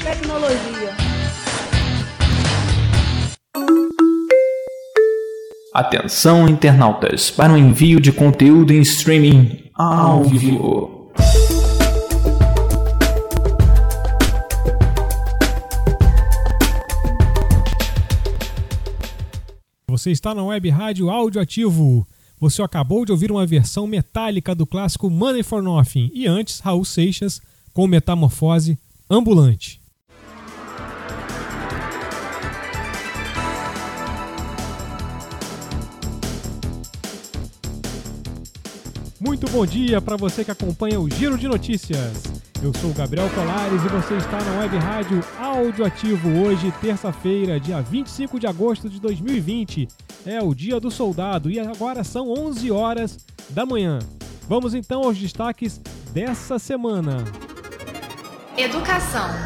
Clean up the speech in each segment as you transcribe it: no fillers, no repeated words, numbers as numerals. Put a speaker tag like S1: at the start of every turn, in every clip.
S1: tecnologia.
S2: Atenção, internautas, para o envio de conteúdo em streaming ao vivo.
S3: Você está na Web Rádio Áudio Ativo. Você acabou de ouvir uma versão metálica do clássico Money for Nothing e antes Raul Seixas com Metamorfose Ambulante. Muito bom dia para você que acompanha o Giro de Notícias. Eu sou o Gabriel Colares e você está na Web Rádio Áudio Ativo. Hoje, terça-feira, dia 25 de agosto de 2020. É o Dia do Soldado e agora são 11 horas da manhã. Vamos então aos destaques dessa semana.
S4: Educação.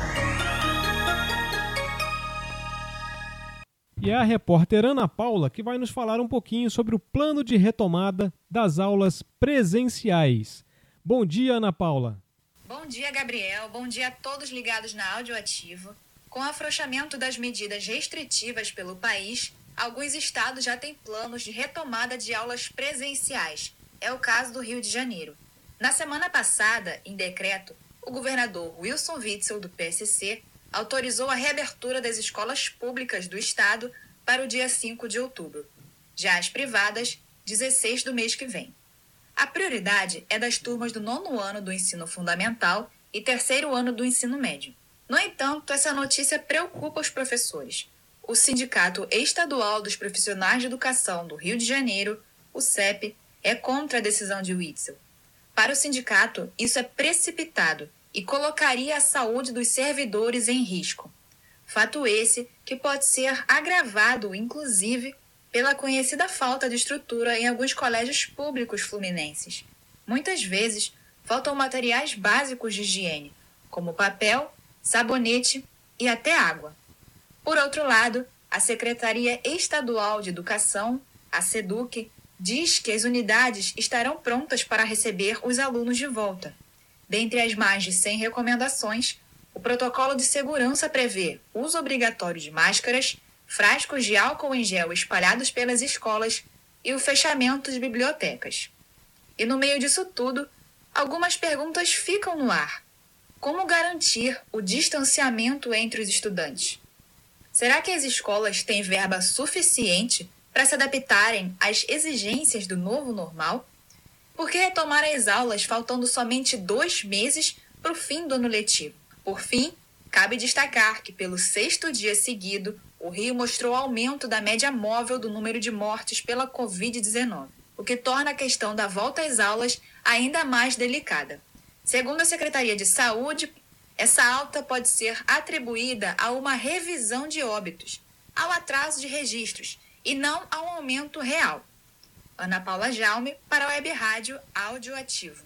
S3: E é a repórter Ana Paula que vai nos falar um pouquinho sobre o plano de retomada das aulas presenciais. Bom dia, Ana Paula.
S4: Bom dia, Gabriel. Bom dia a todos ligados na Áudio Ativo. Com o afrouxamento das medidas restritivas pelo país, alguns estados já têm planos de retomada de aulas presenciais. É o caso do Rio de Janeiro. Na semana passada, em decreto, o governador Wilson Witzel, do PSC, autorizou a reabertura das escolas públicas do estado para o dia 5 de outubro. Já as privadas, 16 do mês que vem. A prioridade é das turmas do 9º ano do ensino fundamental e 3º ano do ensino médio. No entanto, essa notícia preocupa os professores. O Sindicato Estadual dos Profissionais de Educação do Rio de Janeiro, o CEP, é contra a decisão de Witzel. Para o sindicato, isso é precipitado e colocaria a saúde dos servidores em risco. Fato esse que pode ser agravado, inclusive, pela conhecida falta de estrutura em alguns colégios públicos fluminenses. Muitas vezes, faltam materiais básicos de higiene, como papel, sabonete e até água. Por outro lado, a Secretaria Estadual de Educação, a SEDUC, diz que as unidades estarão prontas para receber os alunos de volta. Dentre as mais de 100 recomendações, o protocolo de segurança prevê uso obrigatório de máscaras, frascos de álcool em gel espalhados pelas escolas e o fechamento de bibliotecas. E no meio disso tudo, algumas perguntas ficam no ar. Como garantir o distanciamento entre os estudantes? Será que as escolas têm verba suficiente para se adaptarem às exigências do novo normal? Por que retomar as aulas faltando somente 2 meses para o fim do ano letivo? Por fim, cabe destacar que pelo 6º dia seguido, o Rio mostrou aumento da média móvel do número de mortes pela Covid-19, o que torna a questão da volta às aulas ainda mais delicada. Segundo a Secretaria de Saúde, essa alta pode ser atribuída a uma revisão de óbitos, ao atraso de registros e não ao aumento real. Ana Paula Jaume, para a Web Rádio Áudio Ativo.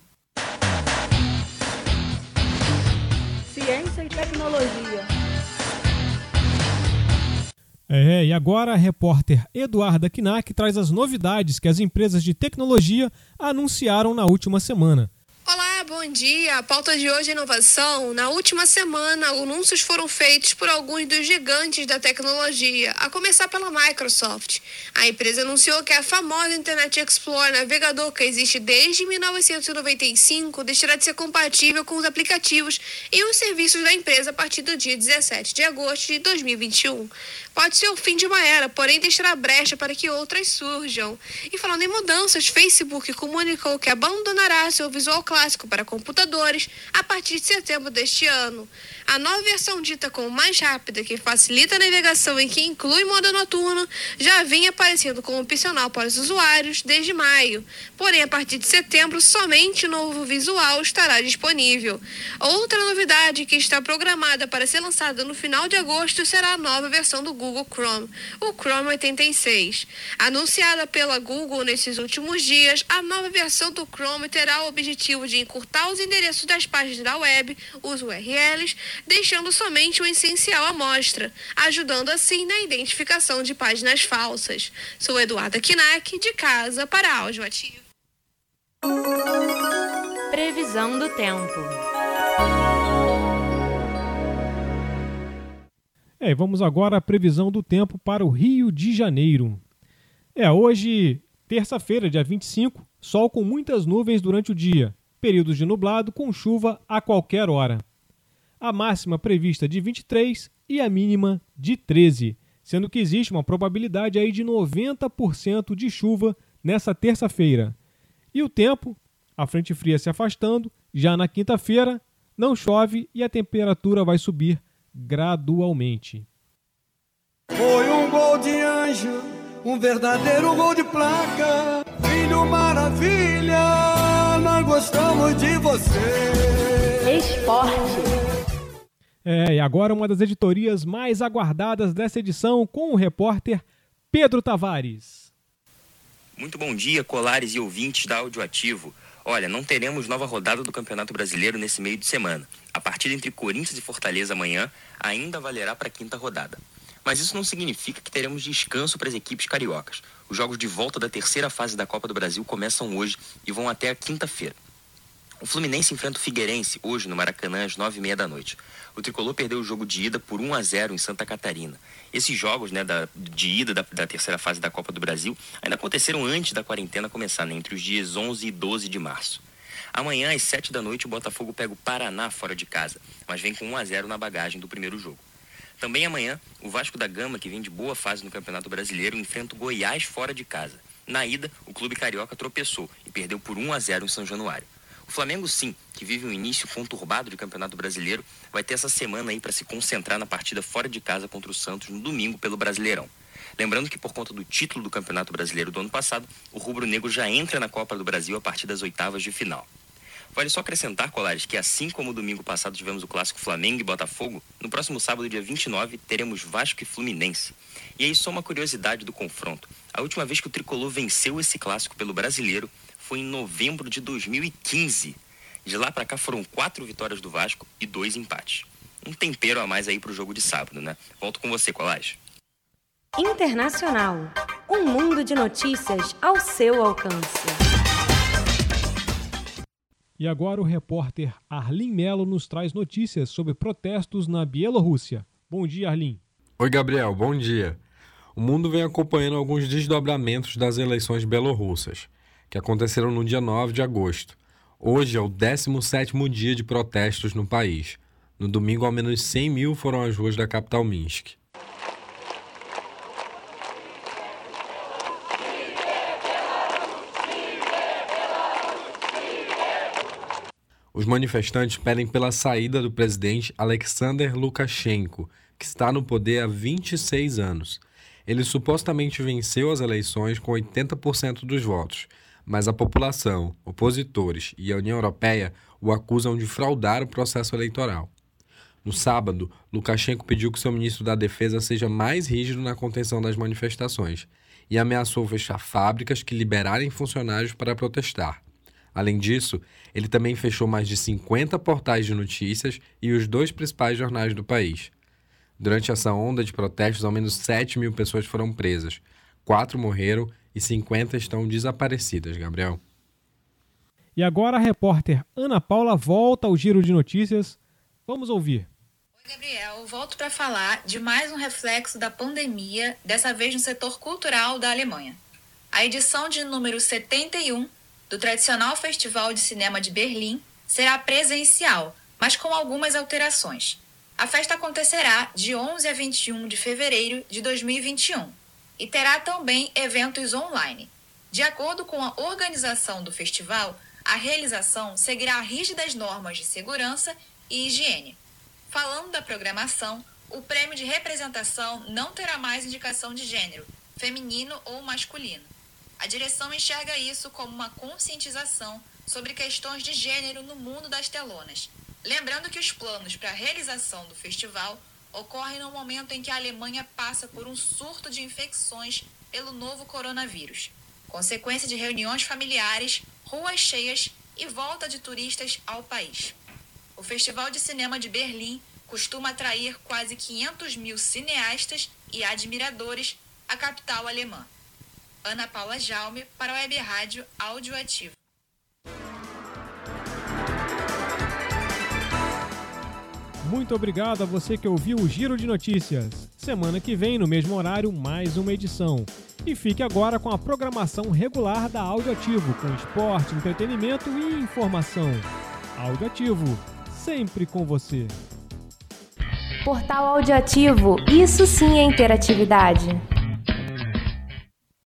S1: Ciência e tecnologia.
S3: E agora a repórter Eduarda Knack traz as novidades que as empresas de tecnologia anunciaram na última semana.
S5: Olá, bom dia. A pauta de hoje é inovação. Na última semana, anúncios foram feitos por alguns dos gigantes da tecnologia, a começar pela Microsoft. A empresa anunciou que a famosa Internet Explorer, navegador que existe desde 1995, deixará de ser compatível com os aplicativos e os serviços da empresa a partir do dia 17 de agosto de 2021. Pode ser o fim de uma era, porém deixará brecha para que outras surjam. E falando em mudanças, Facebook comunicou que abandonará seu visual clássico para computadores a partir de setembro deste ano. A nova versão, dita como mais rápida, que facilita a navegação e que inclui modo noturno, já vinha aparecendo como opcional para os usuários desde maio. Porém, a partir de setembro, somente o novo visual estará disponível. Outra novidade que está programada para ser lançada no final de agosto será a nova versão do Google Chrome, o Chrome 86. Anunciada pela Google nesses últimos dias, a nova versão do Chrome terá o objetivo de encurtar os endereços das páginas da web, os URLs, deixando somente o essencial à mostra, ajudando assim na identificação de páginas falsas. Sou Eduarda Knack, de casa para Áudio Ativo.
S6: Previsão do tempo.
S3: E vamos agora à previsão do tempo para o Rio de Janeiro. Hoje, terça-feira, dia 25, sol com muitas nuvens durante o dia, períodos de nublado com chuva a qualquer hora. A máxima prevista de 23 e a mínima de 13, sendo que existe uma probabilidade aí de 90% de chuva nessa terça-feira. E o tempo, a frente fria se afastando, já na quinta-feira não chove e a temperatura vai subir gradualmente.
S6: Foi um gol de anjo, um verdadeiro gol de placa. Filho maravilha, nós gostamos de você.
S1: Esporte.
S3: E agora uma das editorias mais aguardadas dessa edição com o repórter Pedro Tavares.
S7: Muito bom dia, Colares e ouvintes da Audioativo. Olha, não teremos nova rodada do Campeonato Brasileiro nesse meio de semana. A partida entre Corinthians e Fortaleza amanhã ainda valerá para a quinta rodada. Mas isso não significa que teremos descanso para as equipes cariocas. Os jogos de volta da terceira fase da Copa do Brasil começam hoje e vão até a quinta-feira. O Fluminense enfrenta o Figueirense hoje no Maracanã às 9h30 da noite. O Tricolor perdeu o jogo de ida por 1-0 em Santa Catarina. Esses jogos de ida da terceira fase da Copa do Brasil ainda aconteceram antes da quarentena começar, entre os dias 11 e 12 de março. Amanhã às 7 da noite o Botafogo pega o Paraná fora de casa, mas vem com 1-0 na bagagem do primeiro jogo. Também amanhã, o Vasco da Gama, que vem de boa fase no Campeonato Brasileiro, enfrenta o Goiás fora de casa. Na ida, o clube carioca tropeçou e perdeu por 1-0 em São Januário. O Flamengo, sim, que vive um início conturbado de Campeonato Brasileiro, vai ter essa semana aí para se concentrar na partida fora de casa contra o Santos no domingo pelo Brasileirão. Lembrando que por conta do título do Campeonato Brasileiro do ano passado, o rubro-negro já entra na Copa do Brasil a partir das oitavas de final. Vale só acrescentar, Colares, que assim como o domingo passado tivemos o clássico Flamengo e Botafogo, no próximo sábado, dia 29, teremos Vasco e Fluminense. E aí só uma curiosidade do confronto. A última vez que o Tricolor venceu esse clássico pelo Brasileiro foi em novembro de 2015. De lá para cá foram 4 vitórias do Vasco e 2 empates. Um tempero a mais aí pro jogo de sábado, né? Volto com você, Colares.
S8: Internacional. Um mundo de notícias ao seu alcance.
S3: E agora o repórter Arlin Melo nos traz notícias sobre protestos na Bielorrússia. Bom dia, Arlin.
S9: Oi, Gabriel. Bom dia. O mundo vem acompanhando alguns desdobramentos das eleições belorrussas, que aconteceram no dia 9 de agosto. Hoje é o 17º dia de protestos no país. No domingo, ao menos 100 mil foram às ruas da capital Minsk. Os manifestantes pedem pela saída do presidente Alexander Lukashenko, que está no poder há 26 anos. Ele supostamente venceu as eleições com 80% dos votos, mas a população, opositores e a União Europeia o acusam de fraudar o processo eleitoral. No sábado, Lukashenko pediu que seu ministro da Defesa seja mais rígido na contenção das manifestações e ameaçou fechar fábricas que liberarem funcionários para protestar. Além disso, ele também fechou mais de 50 portais de notícias e os 2 principais jornais do país. Durante essa onda de protestos, ao menos 7 mil pessoas foram presas, 4 morreram e 50 estão desaparecidas, Gabriel.
S3: E agora a repórter Ana Paula volta ao Giro de Notícias. Vamos ouvir.
S4: Oi, Gabriel. Volto para falar de mais um reflexo da pandemia, dessa vez no setor cultural da Alemanha. A edição de número 71 do tradicional Festival de Cinema de Berlim será presencial, mas com algumas alterações. A festa acontecerá de 11 a 21 de fevereiro de 2021 e terá também eventos online. De acordo com a organização do festival, a realização seguirá rígidas normas de segurança e higiene. Falando da programação, o prêmio de representação não terá mais indicação de gênero, feminino ou masculino. A direção enxerga isso como uma conscientização sobre questões de gênero no mundo das telonas. Lembrando que os planos para a realização do festival ocorrem no momento em que a Alemanha passa por um surto de infecções pelo novo coronavírus, consequência de reuniões familiares, ruas cheias e volta de turistas ao país. O Festival de Cinema de Berlim costuma atrair quase 500 mil cineastas e admiradores à capital alemã. Ana Paula Jaume para a Web Rádio Audioativo.
S3: Muito obrigado a você que ouviu o Giro de Notícias. Semana que vem, no mesmo horário, mais uma edição. E fique agora com a programação regular da Áudio Ativo, com esporte, entretenimento e informação. Áudio Ativo, sempre com você.
S8: Portal Áudio Ativo, isso sim é interatividade.